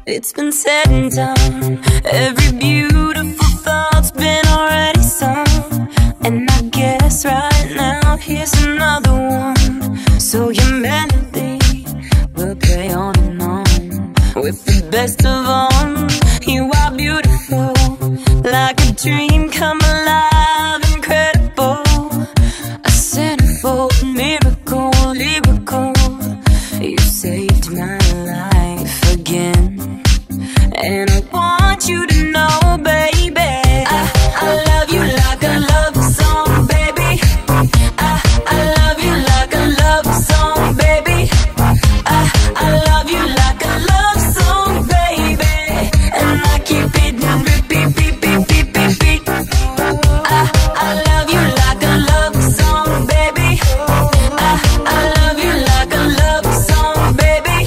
It's been said and done. Every beautiful thought's been already sung. And I guess right now here's another one. So your melody will play on and on. With the best of all, you are beautiful, like a dream come alive, incredible. A centerfold miracle, lyrical. You saved my life again. And I want you to know, baby, I love you like a love song, baby. I love you like a love song, baby. I love you like a love song, baby. And I keep it on repeat, beat, beat, beat, beat, beat. I love you like a love song, baby. I love you like a love song, baby.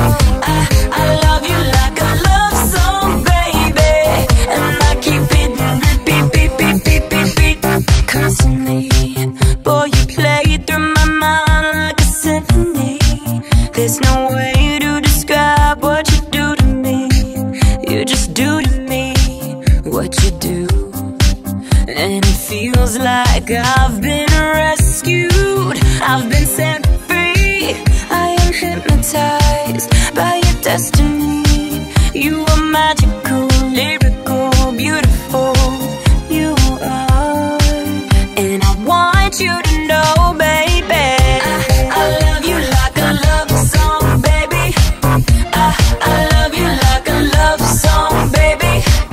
I love you like a love song, baby. And I keep it on repeat, beat, beat, beat, beat, beat. Constantly, boy, you play through my mind like a symphony. There's no way to describe what you do to me. You just do to me what you do. And it feels like I've been rescued, I've been set free. I am hypnotized by your destiny. You are magical, lyrical, beautiful. You are. And I want you to know, baby, I love you like a love song, baby. I love you like a love song, baby.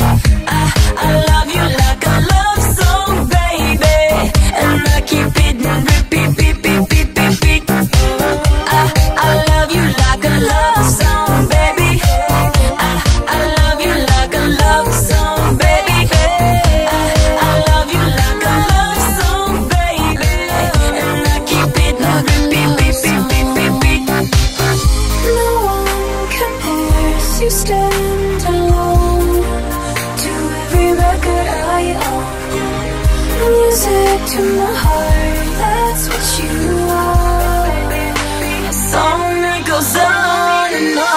I love you like a love song, baby. And I keep it on repeat, beat, beat, beat, beat, beat. I love you like a love song, baby. I love you like a love song, baby. I love you like a love song, baby. And I keep it on repeat, beat, beat, beat, beat, beat. No one compares, you stand alone to every record I own. Music to my heart, that's what you are. A song that goes on and on.